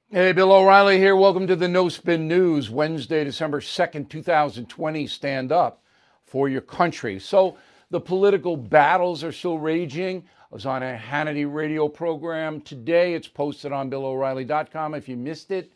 Hey, Bill O'Reilly here. Welcome to the No Spin News, Wednesday, December 2nd, 2020. Stand up for your country. So, the political battles are still raging. I was on a Hannity radio program today. It's posted on BillO'Reilly.com if you missed it.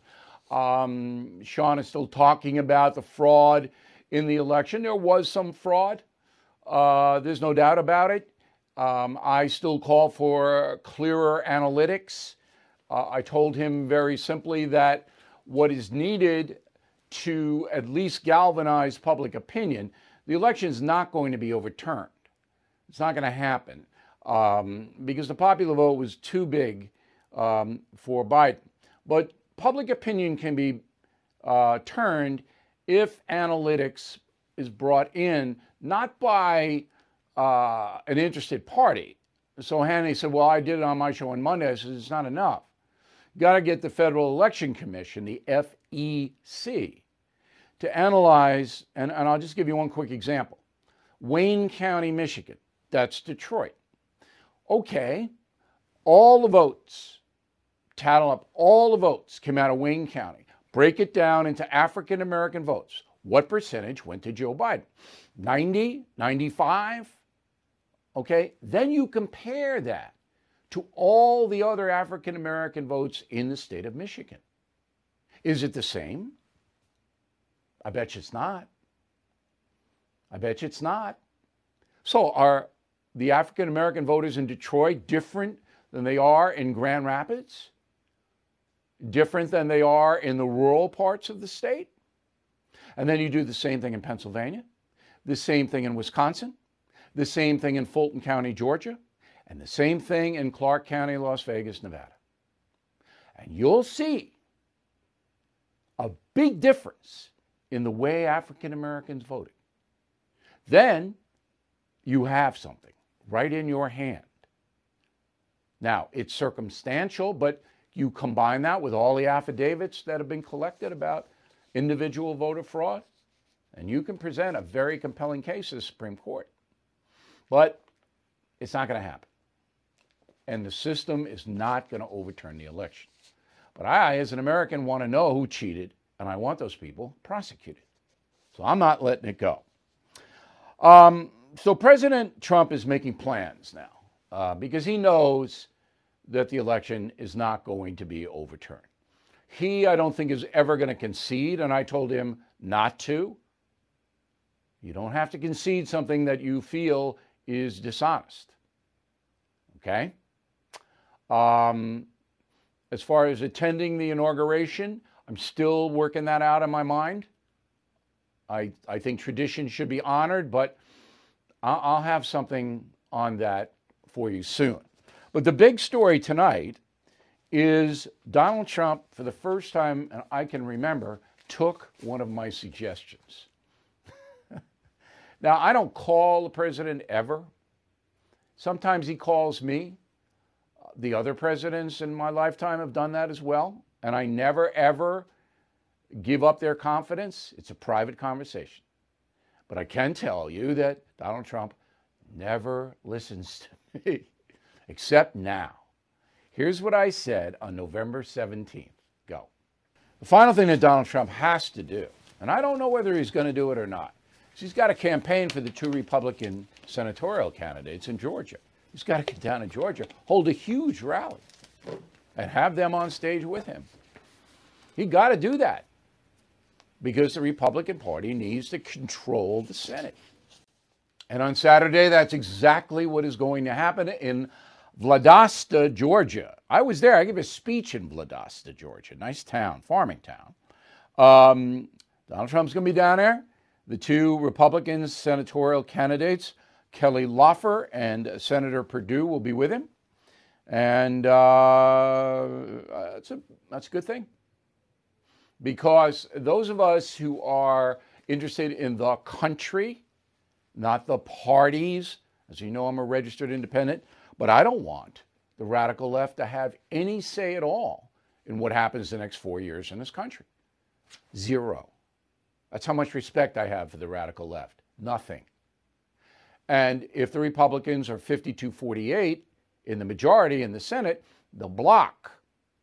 Sean is still talking about the fraud in the election. There was some fraud. There's no doubt about it. I still call for clearer analytics. I told him very simply that what is needed to at least galvanize public opinion, the election is not going to be overturned. It's not going to happen because the popular vote was too big for Biden. But public opinion can be turned if analytics is brought in, not by an interested party. So Hannity said, well, I did it on my show on Monday. I said, it's not enough. Got to get the Federal Election Commission, the FEC, to analyze, and I'll just give you one quick example. Wayne County, Michigan, that's Detroit. Okay, all the votes, tattle up all the votes came out of Wayne County. Break it down into African American votes. What percentage went to Joe Biden? 90, 95? Okay, then you compare that to all the other African American votes in the state of Michigan. Is it the same? I bet you it's not. I bet you it's not. So are the African American voters in Detroit different than they are in Grand Rapids? Different than they are in the rural parts of the state? And then you do the same thing in Pennsylvania, the same thing in Wisconsin, the same thing in Fulton County, Georgia, and the same thing in Clark County, Las Vegas, Nevada. And you'll see a big difference in the way African Americans voted. Then you have something right in your hand. Now, it's circumstantial, but you combine that with all the affidavits that have been collected about individual voter fraud, and you can present a very compelling case to the Supreme Court. But it's not going to happen. And the system is not going to overturn the election. But I, as an American, want to know who cheated, and I want those people prosecuted. So I'm not letting it go. So President Trump is making plans now because he knows that the election is not going to be overturned. He, I don't think, is ever going to concede, and I told him not to. You don't have to concede something that you feel is dishonest. Okay? As far as attending the inauguration, I'm still working that out in my mind. I think tradition should be honored, but I'll have something on that for you soon. But the big story tonight is Donald Trump, for the first time I can remember, took one of my suggestions. Now, I don't call the president ever. Sometimes he calls me. The other presidents in my lifetime have done that as well. And I never, ever give up their confidence. It's a private conversation. But I can tell you that Donald Trump never listens to me, except now. Here's what I said on November 17th. Go. The final thing that Donald Trump has to do, and I don't know whether he's going to do it or not, is he's got to campaign for the two Republican senatorial candidates in Georgia. He's got to get down to Georgia, hold a huge rally, and have them on stage with him. He got to do that because the Republican Party needs to control the Senate. And on Saturday, that's exactly what is going to happen in Valdosta, Georgia. I was there. I gave a speech in Valdosta, Georgia. Nice town, farming town. Donald Trump's going to be down there. The two Republican senatorial candidates, Kelly Loeffler and Senator Perdue, will be with him. And that's a good thing. Because those of us who are interested in the country, not the parties, as you know, I'm a registered independent, but I don't want the radical left to have any say at all in what happens the next 4 years in this country. Zero. That's how much respect I have for the radical left. Nothing. And if the Republicans are 52-48 in the majority in the Senate, the bloc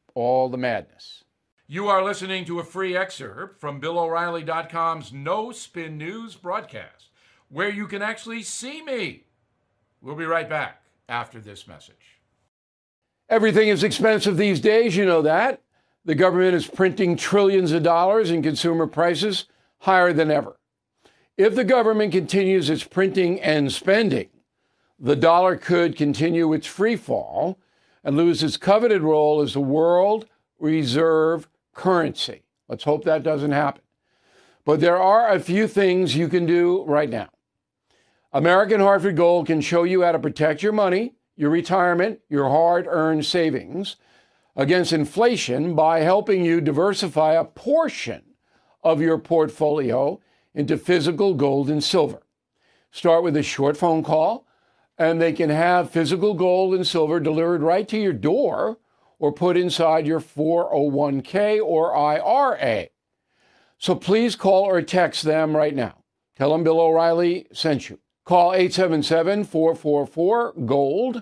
all the madness. You are listening to a free excerpt from BillO'Reilly.com's No Spin News broadcast, where you can actually see me. We'll be right back after this message. Everything is expensive these days, you know that. The government is printing trillions of dollars and consumer prices higher than ever. If the government continues its printing and spending, the dollar could continue its free fall and lose its coveted role as the world reserve currency. Let's hope that doesn't happen. But there are a few things you can do right now. American Hartford Gold can show you how to protect your money, your retirement, your hard-earned savings against inflation by helping you diversify a portion of your portfolio into physical gold and silver. Start with a short phone call, and they can have physical gold and silver delivered right to your door or put inside your 401k or IRA. So please call or text them right now. Tell them Bill O'Reilly sent you. Call 877-444-GOLD,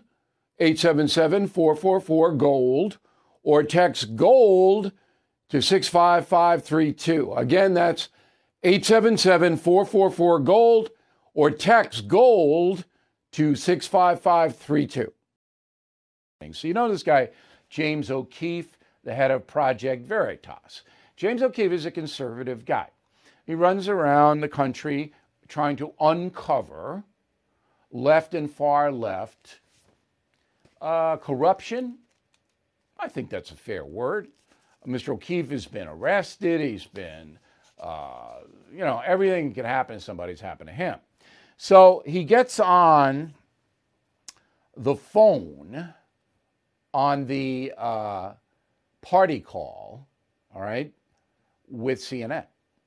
877-444-GOLD, or text GOLD to 65532. Again, that's 877-444-GOLD, or text GOLD to 65532. So you know this guy, James O'Keefe, the head of Project Veritas. James O'Keefe is a conservative guy. He runs around the country trying to uncover left and far left corruption. I think that's a fair word. Mr. O'Keefe has been arrested. He's been, everything can happen to somebody's happened to him. So he gets on the phone on the party call, all right, with CNN.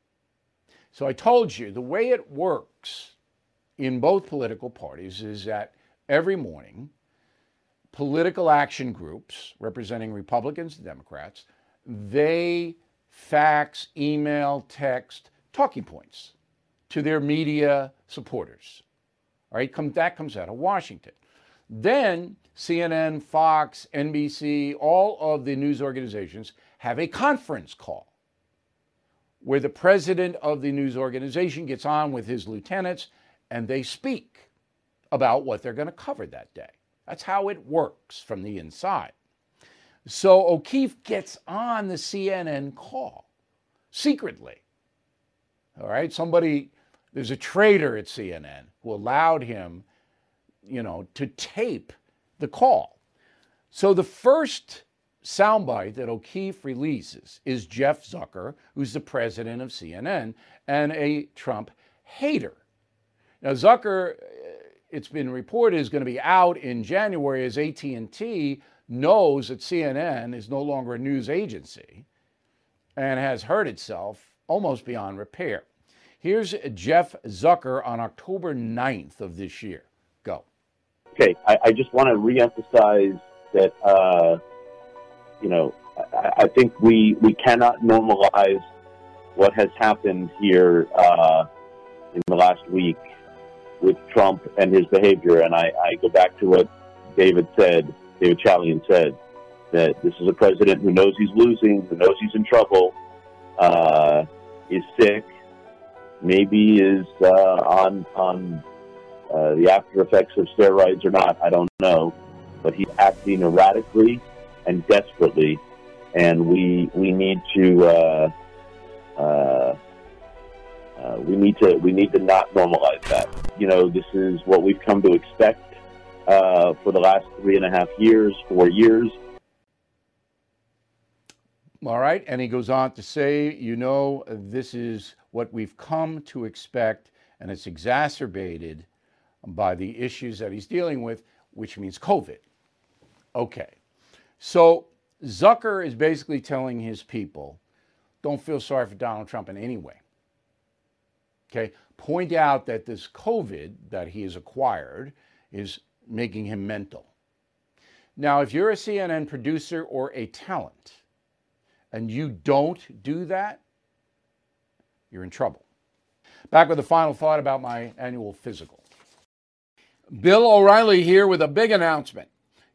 So I told you the way it works in both political parties is that every morning, political action groups representing Republicans and Democrats, they fax, email, text talking points to their media supporters. All right, that comes out of Washington. Then CNN, Fox, NBC, all of the news organizations have a conference call where the president of the news organization gets on with his lieutenants and they speak about what they're going to cover that day. That's how it works from the inside. So O'Keefe gets on the CNN call secretly. All right, there's a traitor at CNN who allowed him, to tape the call. So the first soundbite that O'Keefe releases is Jeff Zucker, who's the president of CNN and a Trump hater. Now, Zucker, it's been reported, is going to be out in January as AT&T knows that CNN is no longer a news agency and has hurt itself almost beyond repair. Here's Jeff Zucker on October 9th of this year. Go. Okay, I just want to reemphasize that, I think we cannot normalize what has happened here in the last week with Trump and his behavior. And I go back to what David Chalian said, that this is a president who knows he's losing, who knows he's in trouble, is sick, maybe is on the after effects of steroids or not, I don't know, but he's acting erratically and desperately, and we need to not normalize that. This is what we've come to expect for the last 3.5 years, 4 years. All right, and he goes on to say, this is what we've come to expect, and it's exacerbated by the issues that he's dealing with, which means COVID. Okay, so Zucker is basically telling his people, don't feel sorry for Donald Trump in any way. Okay, point out that this COVID that he has acquired is making him mental. Now, if you're a CNN producer or a talent and you don't do that, you're in trouble. Back with a final thought about my annual physical. Bill O'Reilly here with a big announcement.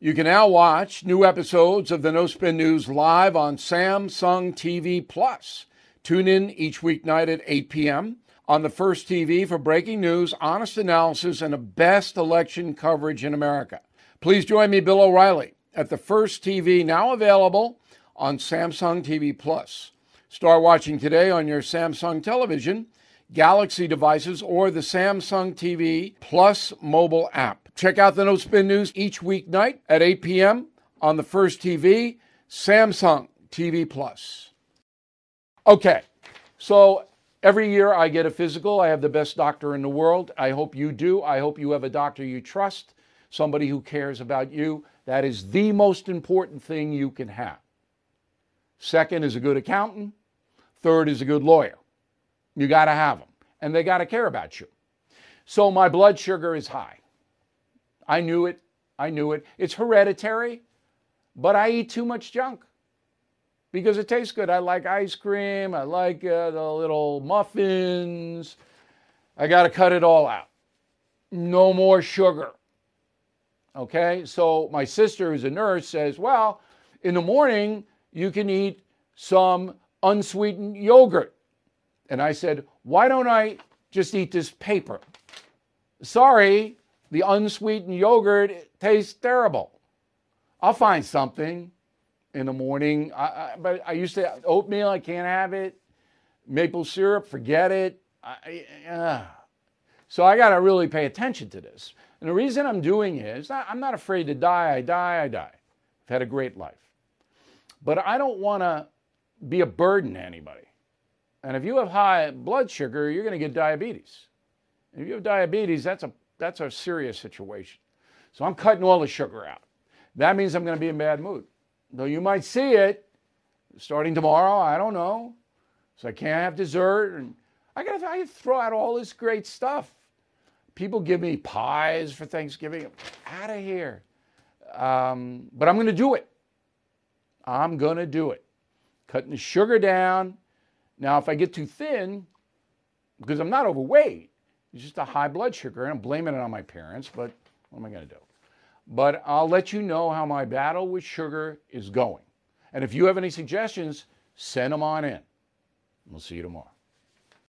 You can now watch new episodes of the No Spin News live on Samsung TV Plus. Tune in each weeknight at 8 p.m. on the First TV for breaking news, honest analysis, and the best election coverage in America. Please join me, Bill O'Reilly, at the First TV, now available on Samsung TV Plus. Start watching today on your Samsung television, Galaxy devices, or the Samsung TV Plus mobile app. Check out the No Spin News each weeknight at 8 p.m. on the First TV, Samsung TV Plus. Okay, so every year I get a physical. I have the best doctor in the world. I hope you do. I hope you have a doctor you trust, somebody who cares about you. That is the most important thing you can have. Second is a good accountant. Third is a good lawyer. You got to have them, and they got to care about you. So my blood sugar is high. I knew it. It's hereditary, but I eat too much junk because it tastes good. I like ice cream. I like the little muffins. I got to cut it all out. No more sugar. Okay? So my sister, who's a nurse, says, well, in the morning, you can eat some unsweetened yogurt. And I said, why don't I just eat this paper? Sorry, the unsweetened yogurt tastes terrible. I'll find something in the morning. But I used to, oatmeal, I can't have it. Maple syrup, forget it. So I got to really pay attention to this. And the reason I'm doing it is I'm not afraid to die. I die. I've had a great life. But I don't want to be a burden to anybody. And if you have high blood sugar, you're going to get diabetes. If you have diabetes, that's a serious situation. So I'm cutting all the sugar out. That means I'm going to be in bad mood. Though you might see it starting tomorrow, I don't know. So I can't have dessert, and I got to throw out all this great stuff. People give me pies for Thanksgiving. Out of here. But I'm going to do it. I'm going to do it. Cutting the sugar down. Now, if I get too thin, because I'm not overweight, it's just a high blood sugar, and I'm blaming it on my parents, but what am I going to do? But I'll let you know how my battle with sugar is going. And if you have any suggestions, send them on in. We'll see you tomorrow.